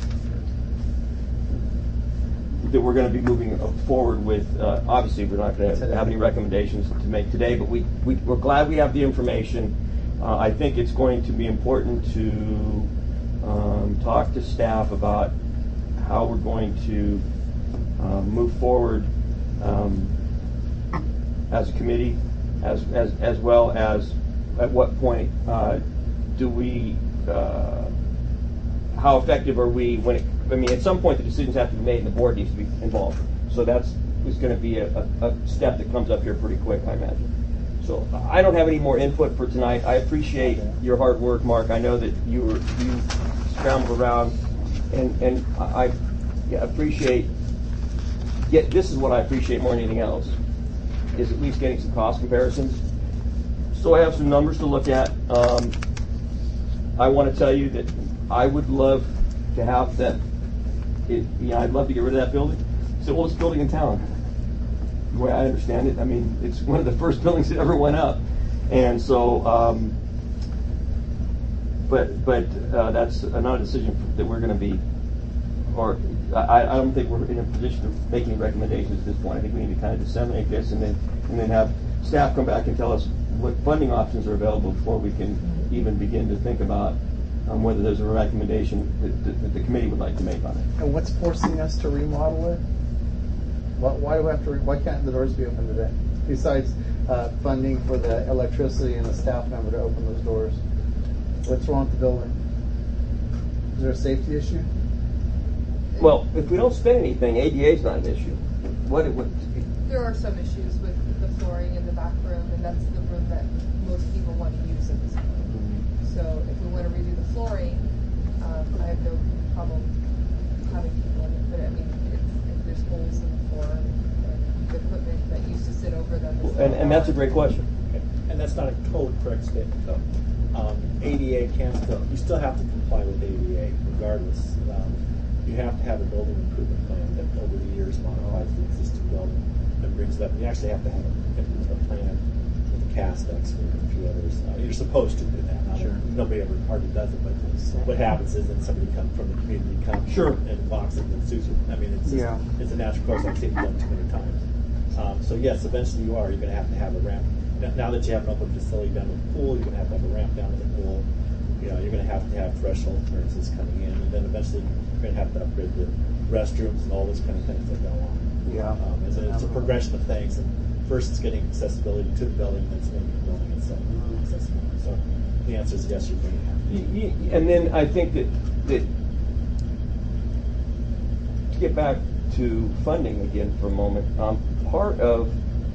[SPEAKER 1] that we're going to be moving forward with. Uh, obviously, we're not going to have any recommendations to make today, but we, we we're glad we have the information. Uh, I think it's going to be important to um, talk to staff about how we're going to uh, move forward um, as a committee, as, as as well as at what point uh, do we, uh, how effective are we when it, I mean, at some point the decisions have to be made and the board needs to be involved. So that's is going to be a, a, a step that comes up here pretty quick, I imagine. So I don't have any more input for tonight. I appreciate your hard work, Mark. I know that you were you scrambled around, and and I yeah, appreciate. Get this is what I appreciate more than anything else, is at least getting some cost comparisons. So I have some numbers to look at. Um, I want to tell you that I would love to have that. It, yeah, I'd love to get rid of that building. It's the oldest building in town, the way I understand it. I mean, it's one of the first buildings that ever went up, and so. Um, but but uh, that's not a decision that we're going to be, or I, I don't think we're in a position of making recommendations at this point. I think we need to kind of disseminate this, and then and then have staff come back and tell us what funding options are available before we can even begin to think about um, whether there's a recommendation that, that, that the committee would like to make on it.
[SPEAKER 7] And what's forcing us to remodel it? Why, why do we have to? Re- why can't the doors be open today? Besides uh, funding for the electricity and a staff member to open those doors, what's wrong with the building? Is there a safety issue?
[SPEAKER 1] Well, if we don't spend anything, A D A is not an issue. What it would.
[SPEAKER 3] There are some issues with the flooring in the back room, and that's the room that most people want to use at this point. So if we want to redo the flooring, um, I have no problem having people in it. But I mean, it's, if there's holes in the floor, and the equipment that used to sit over them. Is
[SPEAKER 1] And, and that's a great question.
[SPEAKER 10] Okay. And that's not a code correct statement, though. Um, A D A can still, you still have to comply with A D A regardless. Um, you have to have a building improvement plan that over the years modifies the existing building and brings it up. You actually have to have a, a plan with the Castex or a few others. Uh, you're supposed to do that. Not sure. Nobody ever hardly does it, but what happens is then somebody comes from the community comes
[SPEAKER 1] sure.
[SPEAKER 3] Mm-hmm.
[SPEAKER 10] and boxes and sues it. I mean, it's just,
[SPEAKER 7] yeah.
[SPEAKER 10] it's a natural course. I've seen it done too many times. Um, so yes, eventually you are. You're going to have to have a ramp. Now that you have an open facility down to the pool, you're going to have to have a ramp down to the pool. You know, you're going to have to have threshold clearances coming in, and then eventually you're going to have to upgrade the restrooms and all those kind of things that go on.
[SPEAKER 7] Yeah.
[SPEAKER 10] Um, and so it's a progression of things. And first, it's getting accessibility to the building, then it's making the building itself accessible. So the answer is yes, you're going to have to.
[SPEAKER 1] Y- y- And then I think that that to get back to funding again for a moment, um, part of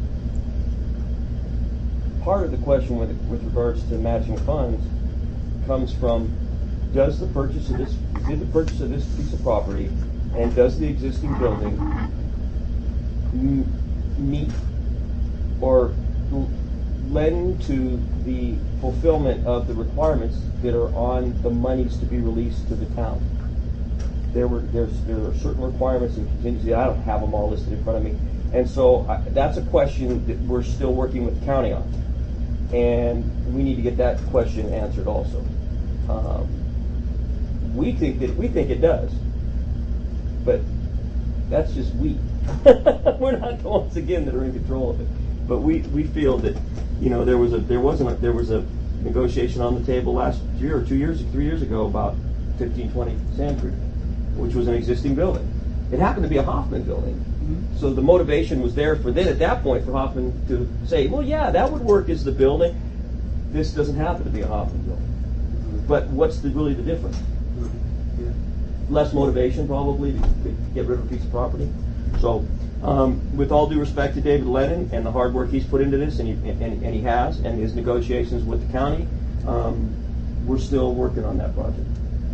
[SPEAKER 1] part of the question with with regards to matching funds comes from: does the purchase of this did the purchase of this piece of property and does the existing building m- meet or l- lend to the fulfillment of the requirements that are on the monies to be released to the town? There were there's there are certain requirements and contingency. I don't have them all listed in front of me, and so I, that's a question that we're still working with the county on, and we need to get that question answered also. Um, we think that we think it does, but that's just we. We're not the ones again that are in control of it, but we, we feel that, you know, there was a there wasn't a, there was a negotiation on the table last year or two years three years ago about fifteen twenty Sandford, which was an existing building. It happened to be a Hoffman building, mm-hmm. So the motivation was there for then at that point for Hoffman to say, well, yeah, that would work as the building. This doesn't happen to be a Hoffman building, mm-hmm. But what's the, really the difference? Mm-hmm. Yeah. Less motivation probably to, to get rid of a piece of property. So, um, with all due respect to David Lennon and the hard work he's put into this, and he, and, and he has, and his negotiations with the county, um, we're still working on that project.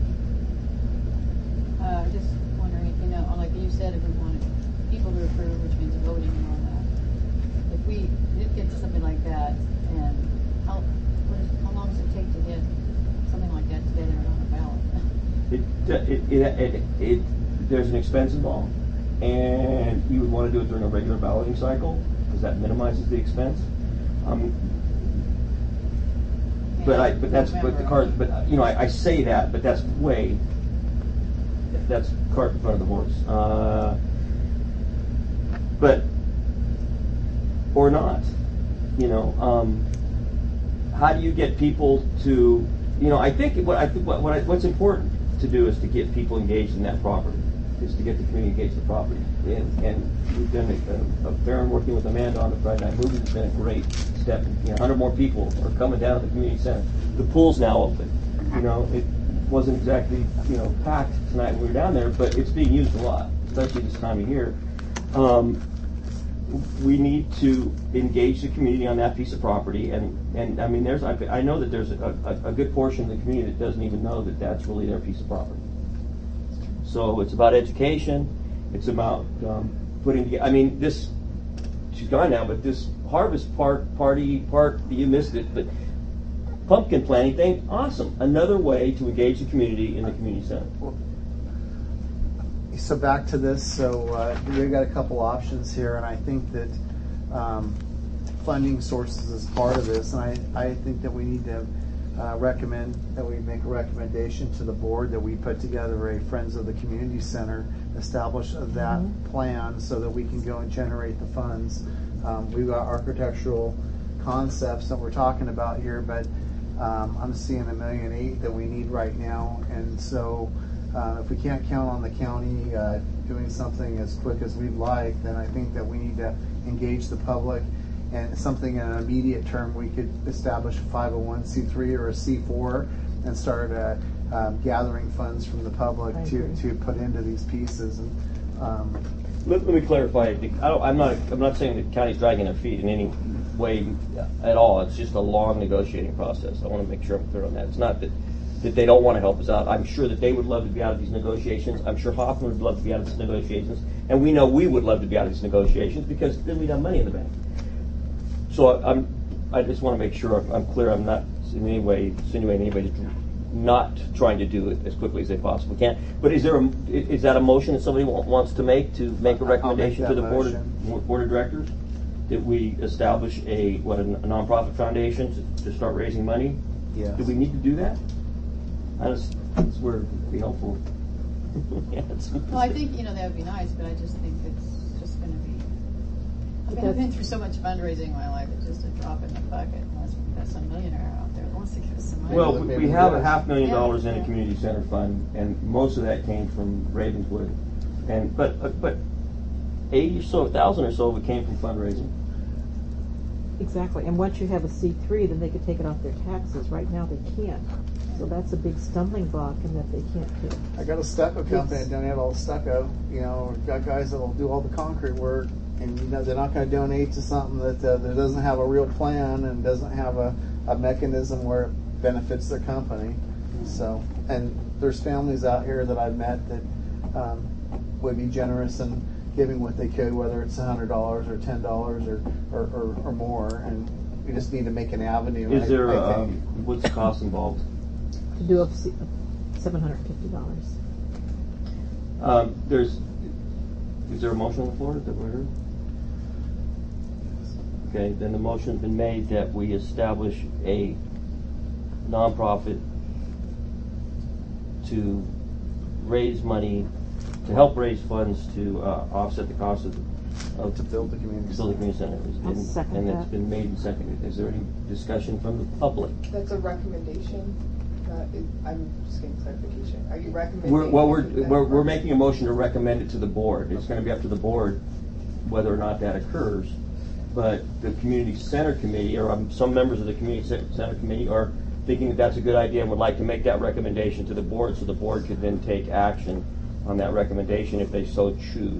[SPEAKER 5] Uh, just wondering, you know, like you said, if we wanted people to approve, which means voting and all that. If we did get to something like that, and how what is, how long does it take to get something like that together and on a ballot?
[SPEAKER 1] It, it, it, it, it, there's an expense involved, and you would want to do it during a regular balloting cycle because that minimizes the expense. Um, but I, but that's, but the card, but you know, I, I say that, but that's way, that's cart in front of the horse. Uh, but or not, you know. Um, how do you get people to, you know? I think what I think what, what I, what's important to do is to get people engaged in that property, is to get the community engaged in the property. And, and we've done a, a, a fair and working with Amanda on the Friday Night Movie has been a great step. You know, one hundred more people are coming down to the community center. The pool's now open. You know, it wasn't exactly, you know, packed tonight when we were down there, but it's being used a lot, especially this time of year. Um, we need to engage the community on that piece of property, and, and I mean, there's I, I know that there's a, a, a good portion of the community that doesn't even know that that's really their piece of property. So it's about education. It's about um, putting together. I mean, this, she's gone now, but this harvest part party part, you missed it, but pumpkin planting thing, awesome. Another way to engage the community in the community center.
[SPEAKER 7] So back to this, so uh, we've got a couple options here, and I think that um, funding sources is part of this, and I, I think that we need to uh, recommend that we make a recommendation to the board that we put together a Friends of the Community Center, establish that mm-hmm. plan so that we can go and generate the funds. Um, we've got architectural concepts that we're talking about here, but um, I'm seeing a million eight that we need right now, and so Uh, if we can't count on the county uh, doing something as quick as we'd like, then I think that we need to engage the public, and something in an immediate term, we could establish a five oh one c three or a C four and start uh, um, gathering funds from the public to, to put into these pieces. And um,
[SPEAKER 1] let, let me clarify. I don't, I'm not. I'm not saying the county's dragging their feet in any way at all. It's just a long negotiating process. I want to make sure I'm clear on that. It's not that. that they don't want to help us out. I'm sure that they would love to be out of these negotiations. I'm sure Hoffman would love to be out of these negotiations. And we know we would love to be out of these negotiations because then we'd have money in the bank. So I'm, I just want to make sure I'm clear. I'm not in any way insinuating anybody's not trying to do it as quickly as they possibly can. But is there a, is that a motion that somebody wants to make to make a recommendation
[SPEAKER 7] make
[SPEAKER 1] to the board
[SPEAKER 7] motion.
[SPEAKER 1] of, board of directors that we establish a, what, a, a nonprofit foundation to, to start raising money?
[SPEAKER 7] Yes.
[SPEAKER 1] Do we need to do that? I just, that's where it would be helpful. Yeah,
[SPEAKER 5] well, I think, you know, that would be nice, but I just think it's just going to be, I mean, I've been through so much fundraising in my life, it's just a drop in the bucket unless we've got some millionaire out there that wants to give us some money.
[SPEAKER 1] Well, we, we have a half million
[SPEAKER 5] yeah,
[SPEAKER 1] dollars in
[SPEAKER 5] yeah.
[SPEAKER 1] a community center fund, and most of that came from Ravenswood. And But, uh, but eighty or so, a thousand or so of it came from fundraising.
[SPEAKER 9] Exactly, and once you have a C three, then they could take it off their taxes. Right now they can't. So that's a big stumbling block in that they can't do it.
[SPEAKER 7] I got a stucco company that donate all the stucco. You know, we've got guys that'll do all the concrete work, and you know they're not going to donate to something that uh, that doesn't have a real plan and doesn't have a, a mechanism where it benefits their company. So, and there's families out here that I've met that um, would be generous in giving what they could, whether it's a hundred dollars or ten dollars or, or, or or more, and we just need to make an avenue.
[SPEAKER 1] Is
[SPEAKER 7] I,
[SPEAKER 1] there
[SPEAKER 7] I
[SPEAKER 1] um, what's the cost involved?
[SPEAKER 9] To do a seven hundred fifty dollars.
[SPEAKER 1] Um, there's, is there a motion on the floor that we heard? Okay, then the motion's been made that we establish a nonprofit to raise money to help raise funds to uh, offset the cost of, of
[SPEAKER 7] To build the community
[SPEAKER 1] building community center. It's
[SPEAKER 9] I'll
[SPEAKER 1] been-
[SPEAKER 9] second
[SPEAKER 1] and it's
[SPEAKER 9] that.
[SPEAKER 1] been made and seconded. Is there any discussion from the public?
[SPEAKER 3] That's a recommendation. That is, I'm just getting clarification. Are you recommending?
[SPEAKER 1] We're, well, we're,
[SPEAKER 3] that-
[SPEAKER 1] we're, we're making a motion to recommend it to the board. It's gonna be up to the board whether or not that occurs. But the community center committee, or um, some members of the community Ce- center committee are thinking that that's a good idea and would like to make that recommendation to the board so the board could then take action on that recommendation if they so choose.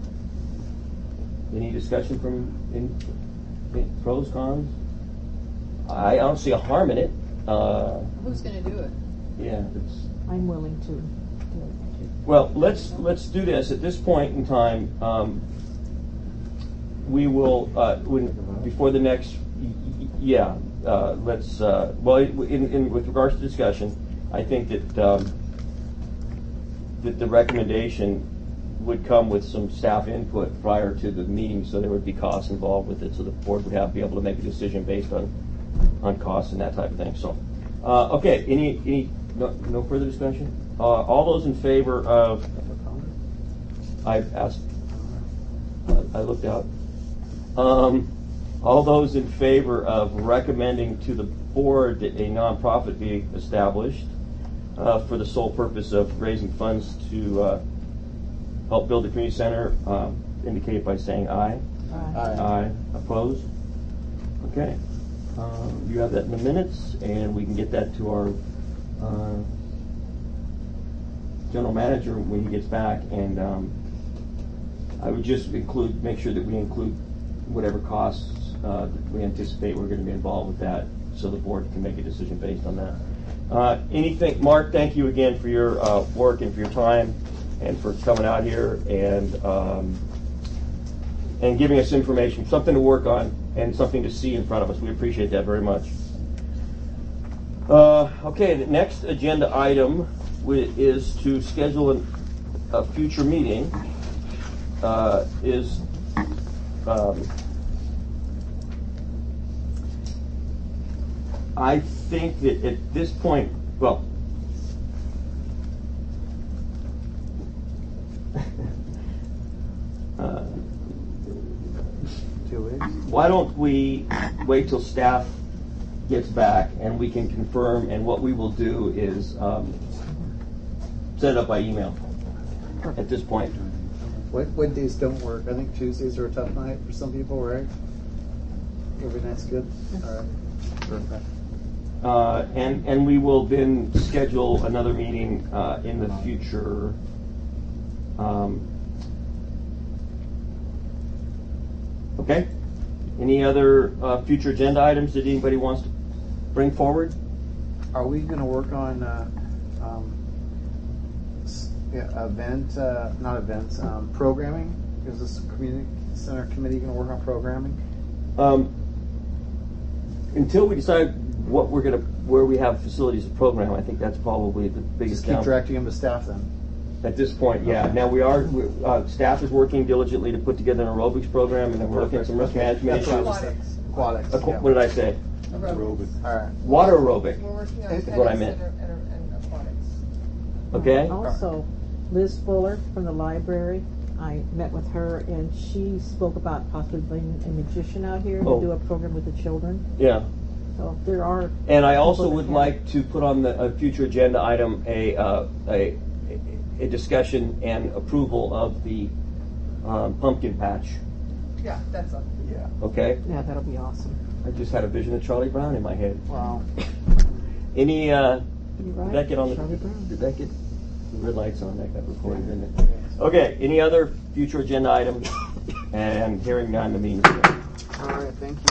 [SPEAKER 1] Any discussion from, in, in pros, cons? I don't see a harm in it. Uh,
[SPEAKER 5] Who's gonna do it?
[SPEAKER 1] yeah, it's,
[SPEAKER 9] I'm willing to do it.
[SPEAKER 1] well, let's, let's do this. At this point in time, um, we will, uh, when, before the next, y- y- yeah, uh, let's, uh, well, in, in, with regards to discussion, I think that, um, that the recommendation would come with some staff input prior to the meeting, so there would be costs involved with it, so the board would have, be able to make a decision based on, on costs and that type of thing, so. Uh, okay, any, any, no, no further discussion? Uh, all those in favor of, I've asked, I looked out. Um, all those in favor of recommending to the board that a nonprofit be established uh, for the sole purpose of raising funds to uh, help build the community center, um, indicate by saying aye.
[SPEAKER 9] Aye.
[SPEAKER 1] Aye. Opposed? Okay. Um, you have that in the minutes, and we can get that to our uh, general manager when he gets back. And um, I would just include, make sure that we include whatever costs uh, that we anticipate we're going to be involved with that, so the board can make a decision based on that. Uh, anything, Mark? Thank you again for your uh, work and for your time, and for coming out here and um, and giving us information, something to work on, and something to see in front of us. We appreciate that very much. Uh, okay, the next agenda item wi- is to schedule an, a future meeting. Uh, is um, I think that at this point, well, uh,
[SPEAKER 7] Two weeks.
[SPEAKER 1] why don't we wait till staff gets back and we can confirm, and what we will do is um, set it up by email at this point.
[SPEAKER 7] What, what days don't work? I think Tuesdays are a tough night for some people, right? Every night's good? All right. Perfect.
[SPEAKER 1] Uh, and, and we will then schedule another meeting uh, in the future. Um, okay? Any other uh, future agenda items that anybody wants to bring forward?
[SPEAKER 7] Are we going to work on uh, um, s- yeah, event, uh, not events, um, programming? Is this community center committee going to work on programming?
[SPEAKER 1] Um, until we decide what we're going to, where we have facilities to program, I think that's probably the biggest
[SPEAKER 7] Just keep
[SPEAKER 1] down-
[SPEAKER 7] directing them to staff then.
[SPEAKER 1] At this point, yeah. Now we are, we, uh, staff is working diligently to put together an aerobics program, and then we're looking at some risk management
[SPEAKER 7] That's what I
[SPEAKER 1] issues.
[SPEAKER 7] was saying. Aquatics.
[SPEAKER 1] Aqu-
[SPEAKER 7] yeah.
[SPEAKER 1] What did I say?
[SPEAKER 3] Aerobics.
[SPEAKER 7] All right.
[SPEAKER 1] Water aerobic.
[SPEAKER 3] We're working on
[SPEAKER 7] Is
[SPEAKER 3] tennis
[SPEAKER 1] what I
[SPEAKER 3] and,
[SPEAKER 1] meant.
[SPEAKER 3] and, and aquatics.
[SPEAKER 1] Okay?
[SPEAKER 9] Also, Liz Fuller from the library, I met with her and she spoke about possibly bringing a magician out here
[SPEAKER 1] Oh.
[SPEAKER 9] to do a program with the children.
[SPEAKER 1] Yeah.
[SPEAKER 9] So there are.
[SPEAKER 1] And I also
[SPEAKER 9] people that
[SPEAKER 1] would
[SPEAKER 9] can-
[SPEAKER 1] like to put on the, a future agenda item, a, uh, a, a discussion and approval of the, um, pumpkin patch,
[SPEAKER 3] Yeah, that's up.
[SPEAKER 7] Yeah.
[SPEAKER 1] okay?
[SPEAKER 9] Yeah, that'll be awesome.
[SPEAKER 1] I just had a vision of Charlie Brown in my head.
[SPEAKER 7] Wow.
[SPEAKER 1] Any, uh,
[SPEAKER 9] You're
[SPEAKER 1] did
[SPEAKER 9] right.
[SPEAKER 1] that get on the,
[SPEAKER 9] Charlie Brown.
[SPEAKER 1] did that get, the red lights on, that got recorded, didn't it? Okay, any other future agenda items? And hearing none, the meeting is adjourned.
[SPEAKER 7] All right, thank you.